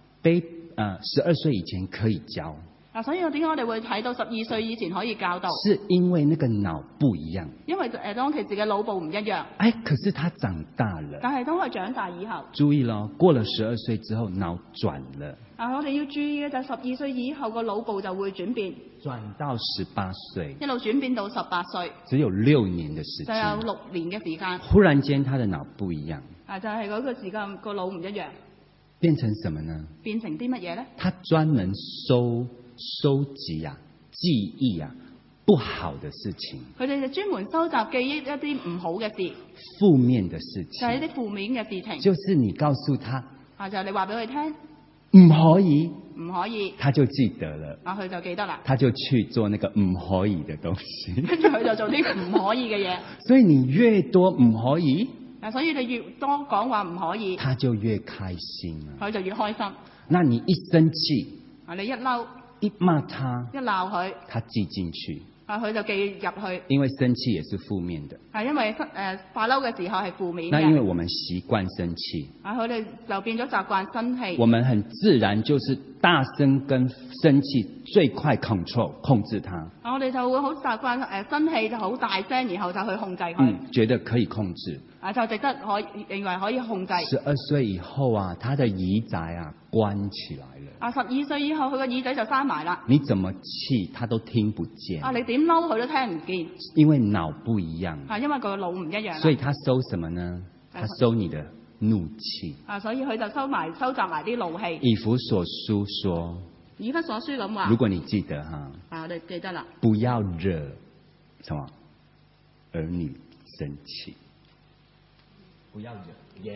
12歲以前可以教？ 所以點解我哋會睇到12歲以前可以教導？ 是因為那個腦不一樣。 因為當其時嘅腦部唔一樣。 可是他長大了。 但係當佢長大以後， 注意咯，過了12歲之後，腦轉了。 我哋要注意嘅就係12歲以後個腦部就會轉變， 轉到18歲， 一路轉變到18歲， 只有6年的時間， 就有6年嘅時間。 忽然間，他的腦不一樣。 就係嗰個時間個腦唔一樣。 變成什麼呢？ 變成啲乜嘢咧？ 他專門收集記憶不好的事情。 佢哋就專門收集記憶一啲唔好嘅事， 負面的事情， 就係一啲負面嘅事情。 就是你告訴他， 就係你話俾佢聽， 唔可以， 唔可以， 他就記得了。 佢就記得啦。 他就去做那個唔可以的東西， 跟住佢就做啲唔可以嘅嘢。 所以你越多唔可以， 所以你越多講話唔可以， 他就越開心啊。 佢就越開心。 那你一生氣， 你一嬲， 一罵他， 一鬧佢， 他記進去， 佢就記入去。 因為生氣也是負面的。 因為發嬲嘅時候係負面嘅。 那因為我們習慣生氣， 佢哋就變咗習慣生氣。 我們很自然就是大聲跟生氣最快控制它。 我哋就會好習慣生氣就好大聲，然後就去控制佢。 覺得可以控制。 就值得認為可以控制。 12歲以後他的耳仔關起來了。 12歲以後佢個耳仔就閂埋啦。 你怎麼氣他都聽不見。 你點嬲佢都聽唔見。 因為腦不一樣。 因為佢個腦唔一樣。 所以他收什麼呢？他收你的怒氣。 所以佢就收集埋啲怒氣。 以弗所書說。 以弗所書咁話。 如果你記得我哋記得啦。 不要惹什麼兒女生氣。不要惹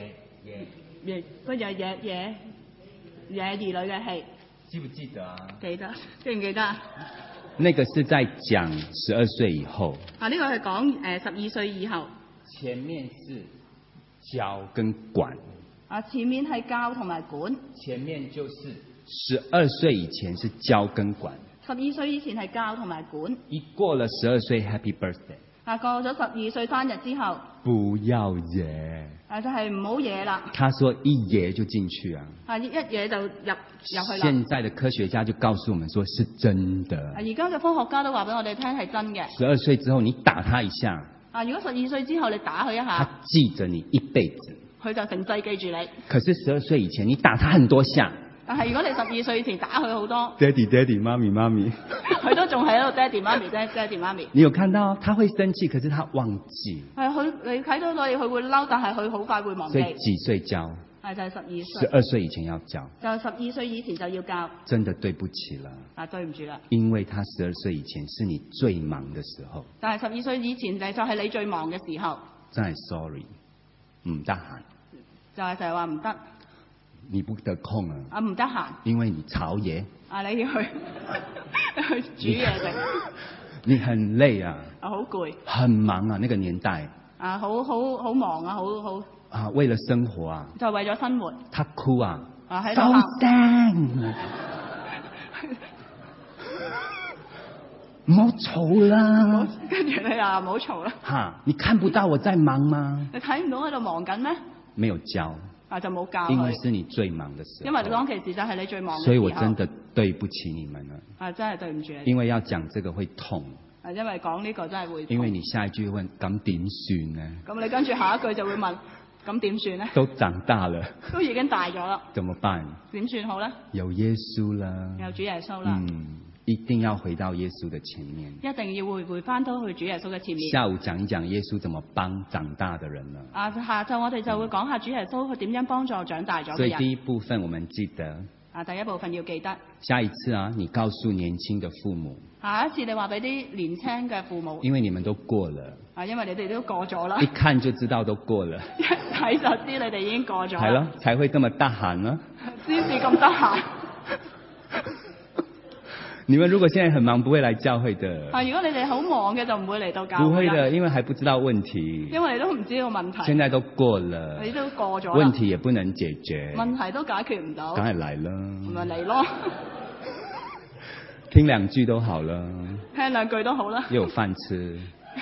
惹兒女嘅氣。記不記得啊？記得，記唔記得啊？那個是在講12歲以後。呢個係講12歲以後。前面是教跟管。 前面係教同埋管。 前面就是12歲以前是教跟管。 12歲以前係教同埋管。 一過了12歲 ，Happy Birthday。 過咗12歲生日之後， 不要惹。 就係唔好惹啦。 他說一惹就進去啊。 一惹就入去啦。 現在的科學家就告訴我們說是真的。 而家嘅科學家都話俾我哋聽係真嘅。 12歲之後你打他一下。 如果12歲之後你打佢一下， 他記着你一輩子。 佢就成世記住你。 可是12歲以前你打他很多下。 但係如果你12歲以前打佢好多， 爹哋爹哋媽咪媽咪， 佢都仲喺度爹哋媽咪爹哋媽咪。 你有看到他會生氣，可是他忘記。 你睇到佢會嬲，但係佢好快會忘記。 所以幾歲教？ 就係12歲。 12歲以前要教。 就12歲以前就要教。 真的對不起了。 對唔住啦。 因為他12歲以前是你最忙的時候。 但係12歲以前就係你最忙嘅時候。 真係 sorry，唔得閒。 就係成日話唔得。 你不得空啊！ 唔得閒， 因為你炒嘢。 你要去煮嘢食。 你很累啊！ 好攰。 很忙啊！那個年代。 好忙啊！好。 為了生活啊。 就為咗生活。 他哭啊！ 喺度喊。 收聲！唔好嘈啦！ 跟住你又唔好嘈啦。 你看不到我在忙嗎？ 你睇唔到喺度忙緊咩？ 沒有教。 就冇教佢。 因為是你最忙的時候。 因為當其時就係你最忙嘅時候。 所以我真的對不起你們了。 真係對唔住你。 因為要講這個會痛。 因為講呢個真係會痛。 因為你下一句問咁點算呢？ 咁你跟住下一句就會問咁點算呢？ 都長大了。 都已經大咗啦。 怎麼辦？ 點算好呢？ 有耶穌啦。 有主耶穌啦。 一定要回到耶穌的前面。 一定要回翻到去主耶穌嘅前面。 下午講一講耶穌怎麼幫長大的人了。 下晝我哋就會講下主耶穌佢點樣幫助長大咗嘅人。 所以第一部分我們記得。 第一部分要記得。 下一次你告訴年輕的父母。 下一次你話俾啲年輕嘅父母。 因為你們都過了。 因為你哋都過咗啦。 一看就知道都過了。 一睇就知你哋已經過咗。 係咯，才會這麼得閒呢。 先至咁得閒。 你們如果現在很忙，不會來教會的。 如果你哋好忙嘅，就唔會嚟到教會。 不會的，因為還不知道問題。 因為你都唔知道問題。 現在都過了。 你都過咗。 問題也不能解決。 問題都解決唔到。 梗係嚟啦。 咪嚟咯。 聽兩句都好了。 聽兩句都好啦。 又有飯吃。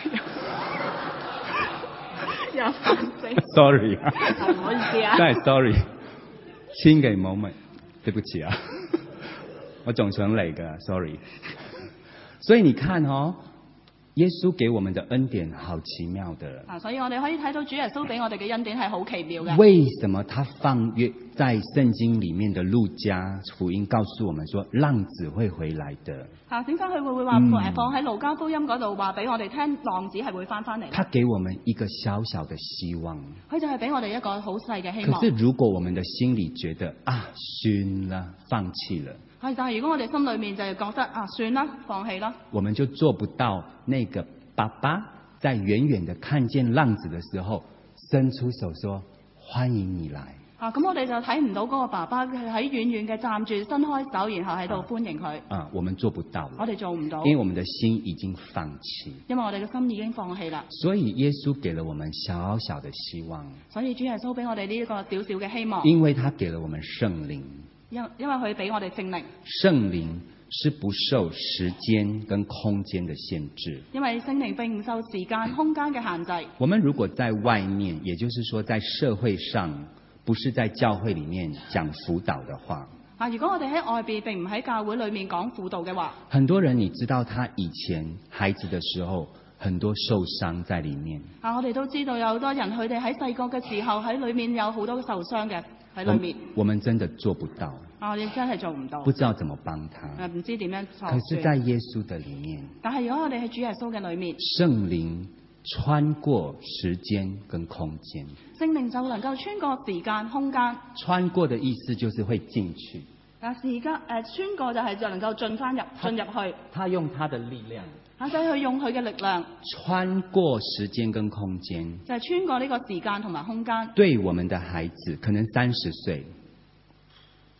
有飯食。 Sorry。 唔好意思啊。 真係 sorry。千祈唔好咪，對不起啊。我總想嚟㗎 ，sorry。所以你看耶穌給我們的恩典好奇妙的。 所以我哋可以睇到主耶穌俾我哋嘅恩典係好奇妙嘅。 為什麼他在聖經裡面的路加福音告訴我們說浪子會回來的？ 點解佢會話放喺路加福音嗰度話俾我哋聽，浪子係會翻嚟？ 他給我們一個小小的希望。 佢就係俾我哋一個好細嘅希望。 可是如果我們的心裡覺得算啦，放棄了。 但係如果我哋心裏面就係覺得算啦，放棄啦， 我們就做不到那個爸爸在遠遠的看見浪子的時候，伸出手說歡迎你來。 咁我哋就睇唔到嗰個爸爸喺遠遠嘅站住，伸開手，然後喺度歡迎佢。 我們做不到。 我哋做唔到， 因為我們的心已經放棄。 因為我哋嘅心已經放棄啦。 所以耶穌給了我們小小的希望。 所以主耶穌俾我哋呢一個小小嘅希望。 因為他給了我們聖靈。 因為佢俾我哋聖靈。 聖靈是不受時間跟空間的限制。 因為聖靈並唔受時間、空間嘅限制。 我們如果在外面，也就是說在社會上，不是在教會裡面講輔導的話。 如果我哋喺外邊並唔喺教會裡面講輔導嘅話， 很多人你知道他以前孩子的時候，很多受傷在裡面。 我哋都知道有好多人佢哋喺細個嘅時候喺裡面有好多受傷嘅喺裡面。 我們真的做不到。 我哋真係做唔到。 不知道怎麼幫他。 唔知點樣做。 可是在耶穌的裡面。 但係如果我哋喺主耶穌嘅裡面， 聖靈穿過時間跟空間。 聖靈就能夠穿過時間空間。 穿過的意思就是會進去。 穿過就係就能夠進入去。 他用他的力量。 就係佢用佢嘅力量。 穿過時間跟空間。 就係穿過呢個時間同埋空間。 對我們的孩子，可能30歲。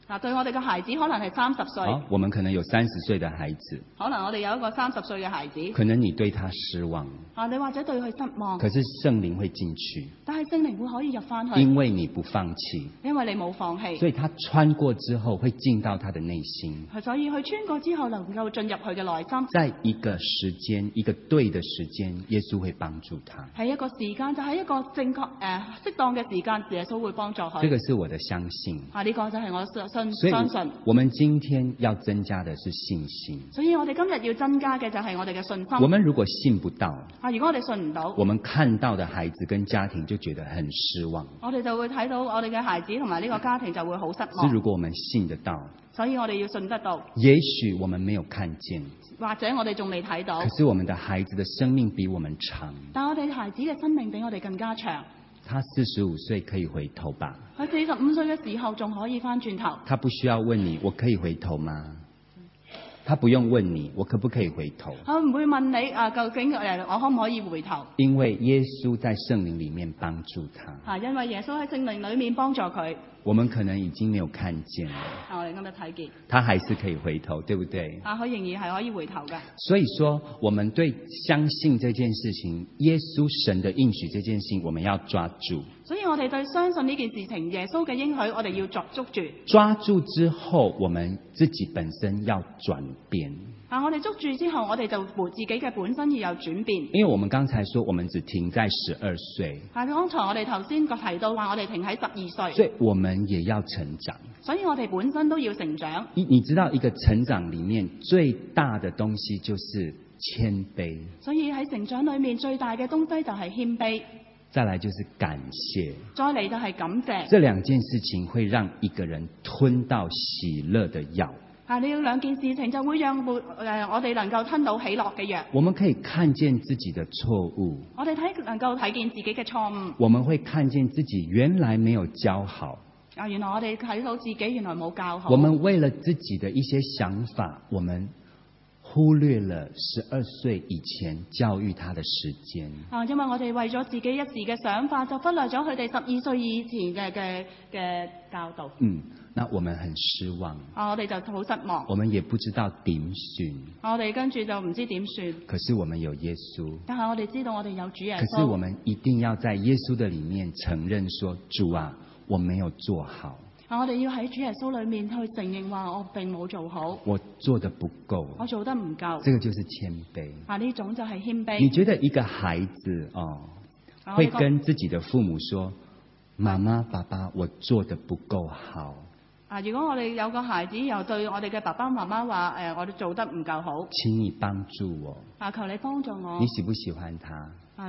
對我哋嘅孩子可能係30歲。 我們可能有30歲的孩子。 可能我哋有一個30歲嘅孩子。 可能你對他失望。 你或者對佢失望。 可是聖靈會進去。 但係聖靈會可以入返去。 因為你不放棄。 因為你冇放棄。 所以他穿過之後會進到他的內心。 所以佢穿過之後能夠進入佢嘅內心。 在一個時間，一個對的時間，耶穌會幫助他。 係一個時間，就係一個正確適當嘅時間，耶穌會幫助佢。 這個是我的相信。 呢個就係我相信。 我們今天要增加的是信心。 所以我哋今日要增加嘅就係我哋嘅信心。 我們如果信不到， 如果我哋信唔到， 我們看到的孩子跟家庭就覺得很失望。 我哋就會睇到我哋嘅孩子同埋呢個家庭就會好失望。 是如果我們信得到， 所以我哋要信得到。 也許我們沒有看見， 或者我哋仲未睇到。 可是我們的孩子的生命比我們長。 但我哋孩子嘅生命比我哋更加長。 他45歲可以回頭吧？ 佢45歲嘅時候仲可以翻轉頭。 他不需要問你，我可以回頭嗎？他不用問你，我可不可以回頭？ 佢唔會問你究竟我可唔可以回頭？ 因為耶穌在聖靈裡面幫助他。 因為耶穌喺聖靈裡面幫助佢。 我們可能已經沒有看見了。 我哋今日睇見。 他還是可以回頭，對不對？ 佢仍然係可以回頭嘅。 所以說，我們對相信這件事情，耶穌神的應許這件事情，我們要抓住。 所以我哋對相信呢件事情，耶穌嘅應許，我哋要捉住。 抓住之後，我們自己本身要轉變。 我哋捉住之後，我哋就自己嘅本身要有轉變。 因為我們剛才說，我們只停在12歲。 剛才我哋頭先提到話，我哋停喺12歲。 所以我們也要成長。 所以我哋本身都要成長。 你知道一個成長裡面最大的東西就是謙卑。 所以喺成長裡面最大嘅東西就係謙卑。 再來就是感謝。 再嚟就係感謝。 這兩件事情會讓一個人吞到喜樂的藥。 呢兩件事情就會讓我哋能夠吞到喜樂嘅藥。 我們可以看見自己的錯誤。 我哋能夠睇見自己嘅錯誤。 我們會看見自己原來沒有教好。 原來我哋睇到自己原來冇教好。 我們為了自己的一些想法，我們忽略了12歲以前教育他的時間。 因為我哋為咗自己一時嘅想法，就忽略咗佢哋12歲以前嘅教導。 那我們很失望。 我哋就好失望。 我們也不知道點算。 我哋跟住就唔知點算。 可是我們有耶穌。 但係我哋知道我哋有主耶穌。 可是我們一定要在耶穌的裡面承認說，主啊，我沒有做好。 我哋要喺主耶穌裡面去承認話，我並冇做好。 我做得不夠。 我做得唔夠。 這個就是謙卑。 呢種就係謙卑。 你覺得一個孩子會跟自己的父母說，媽媽、爸爸，我做得不夠好。 如果我哋有個孩子又對我哋嘅爸爸媽媽話，我哋做得唔夠好， 請你幫助我。 求你幫助我。 你喜不喜歡他？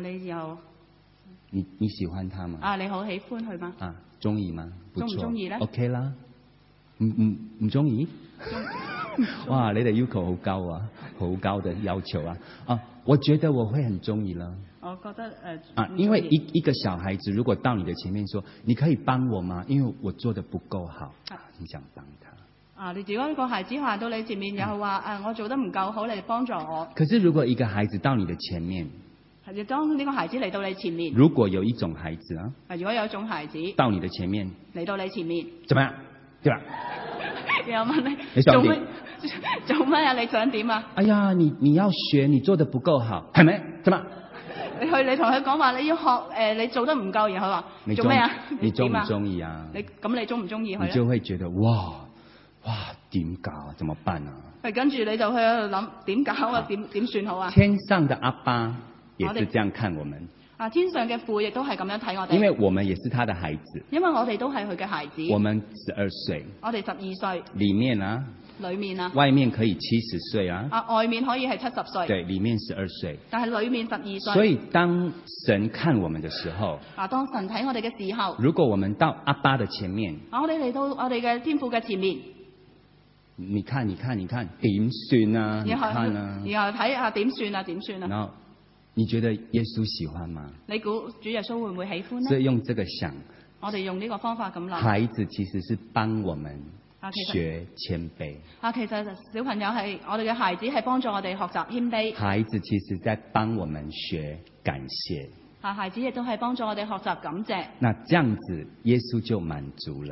你喜歡他嗎？ 你好喜歡佢嗎？ 中意嗎？ 中唔中意咧 ？OK 啦。唔中意？哇！你哋要求好高啊，好高的要求啊！我覺得我會很中意啦。 我覺得因為一個小孩子如果到你的前面說，你可以幫我嗎？因為我做得不夠好，你想幫他。 你如果一個孩子話到你前面，又話我做得唔夠好，你幫助我。 可是如果一個孩子到你的前面， 當呢個孩子嚟到你前面， 如果有一種孩子如果有一種孩子到你的前面， 嚟到你前面， 怎麼樣？對吧？ 又問你想點？ 做咩啊？你想點啊？ 哎呀，你要學，你做得不夠好，係咪？怎麼？ 你同佢講話，你要學你做得唔夠，然後話做咩啊？ 你中唔中意啊？ 你中唔中意佢？ 你就會覺得哇點搞啊？怎麼辦啊？ 跟住你就去喺度諗點搞啊？點算好啊？ 天上的阿爸也是這樣看我們。 天上嘅父亦都係咁樣睇我哋。 因為我們也是他的孩子。 因為我哋都係佢嘅孩子。 我們12歲。 我哋12歲。 裡面外面可以70歲啊。 外面可以係70歲。 對，裡面12歲。 但係裡面12歲。 所以當神看我們的時候， 當神睇我哋嘅時候， 如果我們到阿爸的前面， 我哋嚟到我哋嘅天父嘅前面， 你看，點算啊？你看啊。 然後睇下點算啊？ 然後你覺得耶穌喜歡嗎？ 你估主耶穌會唔會喜歡呢？ 所以用這個想， 我哋用呢個方法咁諗。 孩子其實是幫我們學謙卑。 其實小朋友係我哋嘅孩子，係幫助我哋學習謙卑。 孩子其實在幫我們學感謝。 孩子亦都係幫助我哋學習感謝。 那這樣子耶穌就滿足了。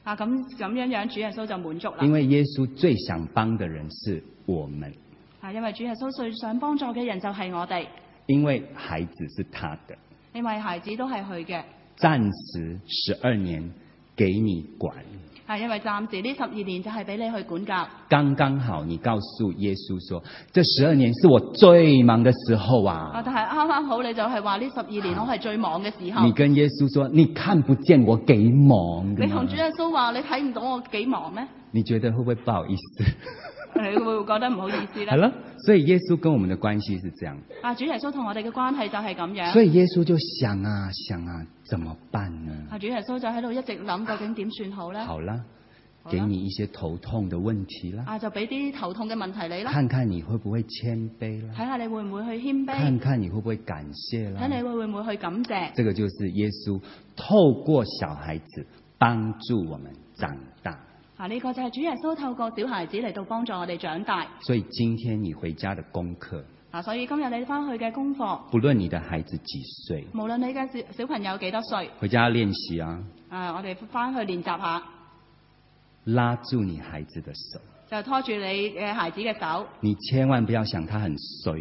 咁樣主耶穌就滿足啦。 因為耶穌最想幫的人是我們。 因為主耶穌最想幫助嘅人就係我哋。 因為孩子是他的。 因為孩子都係佢嘅。 暫時12年給你管。 因為暫時呢12年就係俾你去管教。 剛剛好你告訴耶穌說，這12年是我最忙的時候啊。 但係啱啱好你就係話呢12年我係最忙嘅時候。 你跟耶穌說，你看不見我幾忙。 你同主耶穌話你睇唔到我幾忙咩？ 你覺得會不會不好意思？ 你會唔會覺得唔好意思咧？ 係咯，所以耶穌跟我們的關係是這樣。 主耶穌同我哋嘅關係就係咁樣。 所以耶穌就想啊，怎麼辦呢？ 主耶穌就喺度一直諗究竟點算好咧？ 好啦，給你一些頭痛的問題啦。 就俾啲頭痛嘅問題你啦。 看看你會不會謙卑啦？ 睇下你會唔會去謙卑？ 看看你會不會感謝啦？ 睇你會唔會去感謝？ 這個就是耶穌透過小孩子幫助我們長大。 呢個就係主耶穌透過小孩子嚟到幫助我哋長大。 所以今天你回家的功課， 所以今日你翻去嘅功課， 不論你的孩子幾歲， 無論你嘅小朋友幾多歲， 回家練習啊。 我哋翻去練習下， 拉住你孩子的手， 就拖住你嘅孩子嘅手。 你千萬不要想他很衰，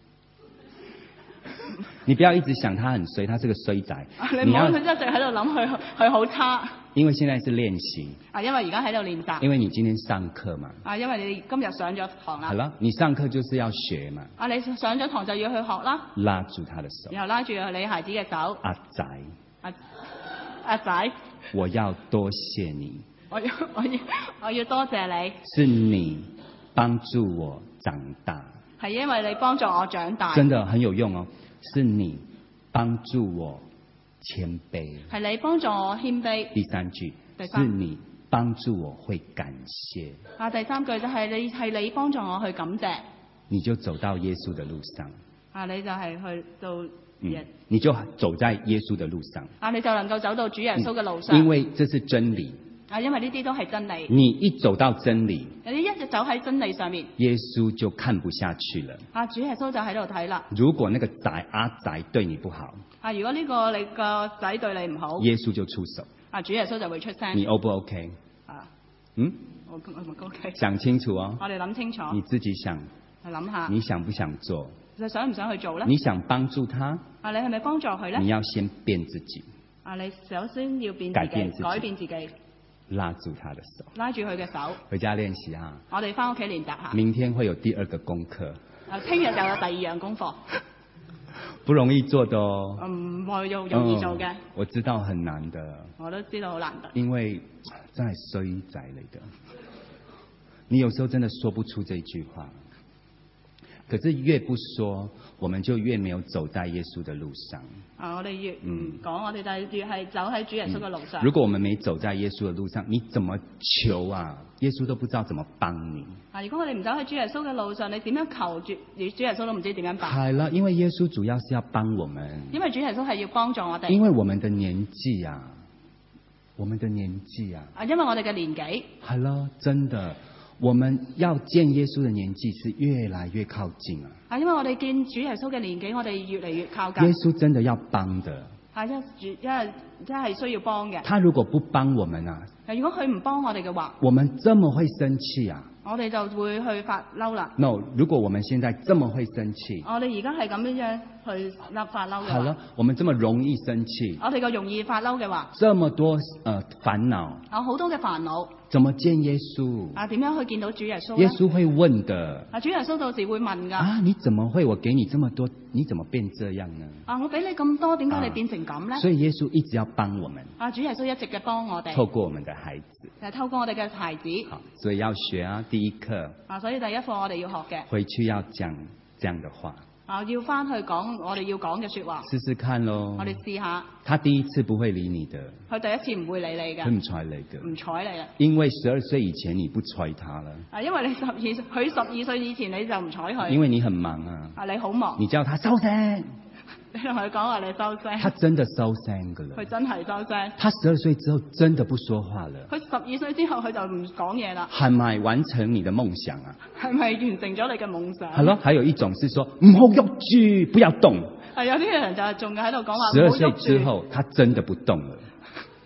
你不要一直想他很衰，他是個衰仔。 你唔好一直喺度諗佢好差。 因為現在是練習。 因為而家喺度練習。 因為你今天上課嘛。 因為你今日上咗堂啦。 好了，你上課就是要學嘛。 你上咗堂就要去學啦。 拉住他的手。 然後拉住你孩子嘅手。 阿仔。 阿仔。 我要多謝你。 我要多謝你。 是你幫助我長大。 係因為你幫助我長大。 真的很有用哦。是你幫助我謙卑。係你幫助我謙卑。 第三句，是你幫助我會感謝。 第三句就係你幫助我去感謝。 你就走到耶穌的路上。 你就係去到你就走在耶穌的路上。 你就能夠走到主耶穌嘅路上。 因為這是真理。 因為呢啲都係真理。 你一走到真理， 你一直走喺真理上面， 耶穌就看不下去了。 主耶穌就喺度睇啦。 如果那個阿仔對你不好， 如果呢個你個仔對你唔好， 耶穌就出手。 主耶穌就會出聲。 你 O 不 OK？ 我唔 OK。 想清楚哦。 我哋諗清楚。 你自己想。 去諗下。 你想不想做？ 你想唔想去做咧？ 你想幫助他？ 你係咪幫助佢咧？ 你要先變自己。 你首先要變自己，改變自己。 拉住他的手， 拉住佢嘅手， 回家練習啊！ 我哋翻屋企練習下。 明天會有第二個功課。 聽日就有第二樣功課。 不容易做的哦。 唔係容易做嘅。 我知道很難的。 我都知道好難得。 因為真係衰仔嚟的，你有時候真的說不出這句話。可是越不說，我們就越沒有走在耶穌的路上。 我哋越唔講，我哋就越係走喺主耶穌嘅路上。 如果我們沒走在耶穌的路上，你怎麼求啊？耶穌都不知道怎麼幫你。 如果我哋唔走喺主耶穌嘅路上，你點樣求主耶穌都唔知點樣幫。 係啦，因為耶穌主要是要幫我們。 因為主耶穌係要幫助我哋。 因為我們的年紀啊，因為我哋嘅年紀。係啦，真的。我們要見耶穌的年紀是越來越靠近啊！因為我哋見主耶穌嘅年紀，我哋越嚟越靠近。耶穌真的要幫的。真係需要幫嘅。他如果不幫我們啊，如果佢唔幫我哋嘅話，我們這麼會生氣啊！我哋就會去發嬲啦。No， 如果我們現在這麼會生氣，我哋而家係咁樣去發嬲嘅話，係咯，我們這麼容易生氣，我哋個容易發嬲嘅話，這麼多煩惱，有好多嘅煩惱，怎麼見耶穌？點樣去見到主耶穌？耶穌會問的。主耶穌到時會問噶。你怎麼會？我給你這麼多，你怎麼變這樣呢？我俾你咁多，點解你變成咁呢？所以耶穌一直要幫我們。主耶穌一直嘅幫我哋。透過我們的孩子。透過我哋嘅孩子。好，所以要學啊，第一課。所以第一課我哋要學嘅。回去要講這樣的話。要翻去講我哋要講嘅說話。試試看咯。我哋試下。他第一次不會理你的。佢第一次唔會理你嘅。佢唔睬你嘅。唔睬你啊。因為12歲以前你不睬他了。因為佢12歲以前你就唔睬佢。因為你很忙啊。你好忙。你叫他收聲。你同佢講話你收聲。他真的收聲噶啦。佢真係收聲。他12歲之後真的不說話了。佢12歲之後佢就唔講嘢啦。係咪完成你的夢想啊？係咪完成咗你嘅夢想？係咯，還有一種是說唔好喐住，不要動。係有啲人就係仲喺度講話。12歲之後，他真的不動了。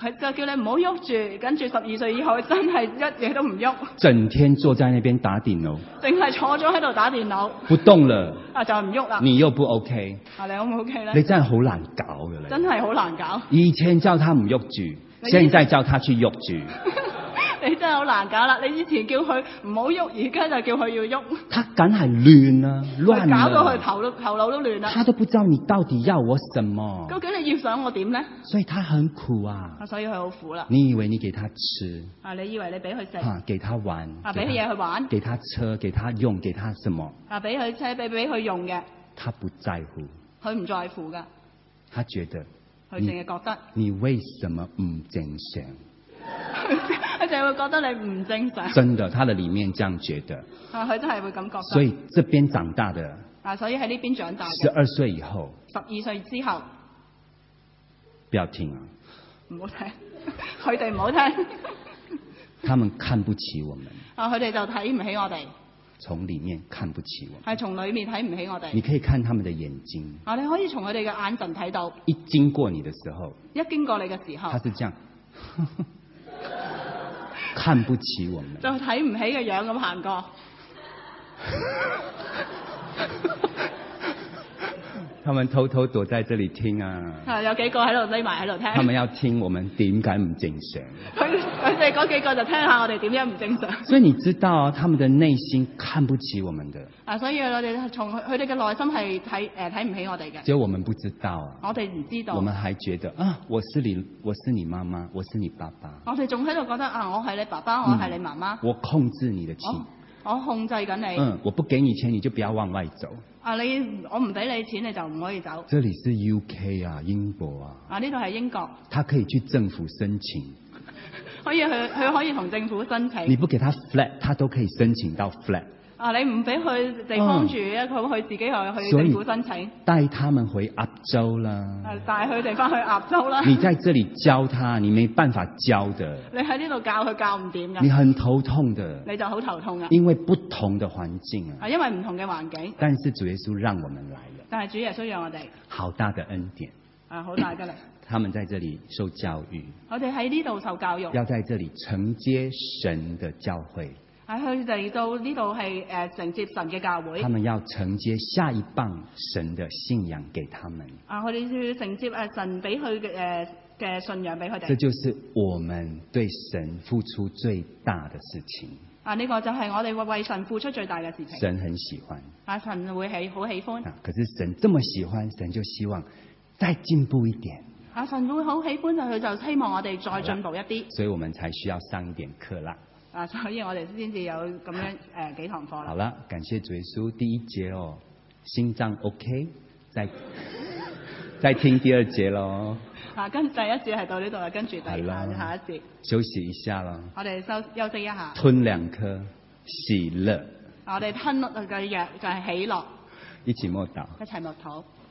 佢就叫你唔好喐住，跟住12歲以後真係一嘢都唔喐， 整天坐在那邊打電腦， 淨係坐咗喺度打電腦， 不動了， 就唔喐啦。 你又不 OK， 你好唔 OK 咧？ 你真係好難搞嘅咧， 真係好難搞。 以前叫他唔喐住，現在叫他去喐住。 你真係好難搞啦！你以前叫佢唔好喐，而家就叫佢要喐。 他梗係亂啊，亂搞到佢頭腦都亂啦。 他都不知道你到底要我什麼。 究竟你要想我點呢？ 所以他很苦啊。 所以佢好苦啦。 你以為你給他吃？ 你以為你俾佢食？ 給他玩。 俾佢嘢去玩。 給他車，給他用，給他什麼？ 俾佢車，俾佢用嘅。 他不在乎。 佢唔在乎㗎。 他覺得。 佢淨係覺得。 你為什麼唔正常？ 佢就會覺得你唔正常。 真的，他的裡面這樣覺得。 佢真係會咁覺得。 所以這邊長大的。 所以喺呢邊長大嘅。 12歲以後。 12歲之後。 不要聽啊！ 唔好聽，佢哋唔好聽。 他們看不起我們。 佢哋就睇唔起我哋。 從裡面看不起我們。 係從裡面睇唔起我哋。 你可以看他們的眼睛。 你可以從佢哋嘅眼神睇到。 一經過你的時候。 一經過你嘅時候。 他是這樣。看不起我們， 就睇唔起嘅樣咁行過。 他們偷偷躲在這裡聽啊。 有幾個喺度匿埋喺度聽。 他們要聽我們點解唔正常。 佢哋嗰幾個就聽下我哋點樣唔正常。 所以你知道，他們的內心看不起我們的。 所以我哋從佢哋嘅內心係睇唔起我哋嘅。 只有我們不知道啊。 我哋唔知道。 我們還覺得我是你媽媽，我是你爸爸。 我哋仲喺度覺得我係你爸爸，我係你媽媽。 我控制你的錢。 我控制緊你。 我不給你錢，你就不要往外走。 我唔俾你錢，你就唔可以走。 這裡是 UK 啊，英國啊。 呢度係英國。 他可以去政府申請。 佢可以同政府申請。 你不給他 flat， 他都可以申請到 flat。 你唔俾佢地方住，佢自己去政府申請。 帶他們回亞洲啦。 帶佢哋翻去亞洲啦。 你在這裡教他，你沒辦法教的。 你喺呢度教佢教唔掂㗎。 你很頭痛的。 你就好頭痛啊。 因為不同的環境啊。 因為唔同嘅環境。 但是主耶穌讓我們來了。 但係主耶穌讓我哋。好大的恩典。 好大嘅力。 他們在這裡受教育。 我哋喺呢度受教育。 要在這裡承接神的教會。 佢哋到呢度係承接神嘅教會。 他們要承接下一棒神的信仰給他們。 佢哋要承接神俾佢嘅信仰俾佢哋。 這就是我們對神付出最大的事情。 呢個就係我哋為神付出最大嘅事情。 神很喜歡。 神會好喜歡。 可是神這麼喜歡，神就希望再進步一點。 神會好喜歡，佢就希望我哋再進步一啲。 所以我們才需要上一點課啦。 所以我哋先至有咁樣幾堂課啦。 好啦，感謝主耶穌。第一節心臟 OK， 再聽第二節咯。 跟第一節係到呢度啦，跟住下一節休息一下啦。 我哋休息一下。 吞兩顆喜樂。 我哋吞嘅藥就係喜樂。 一起默禱。 一齊默禱。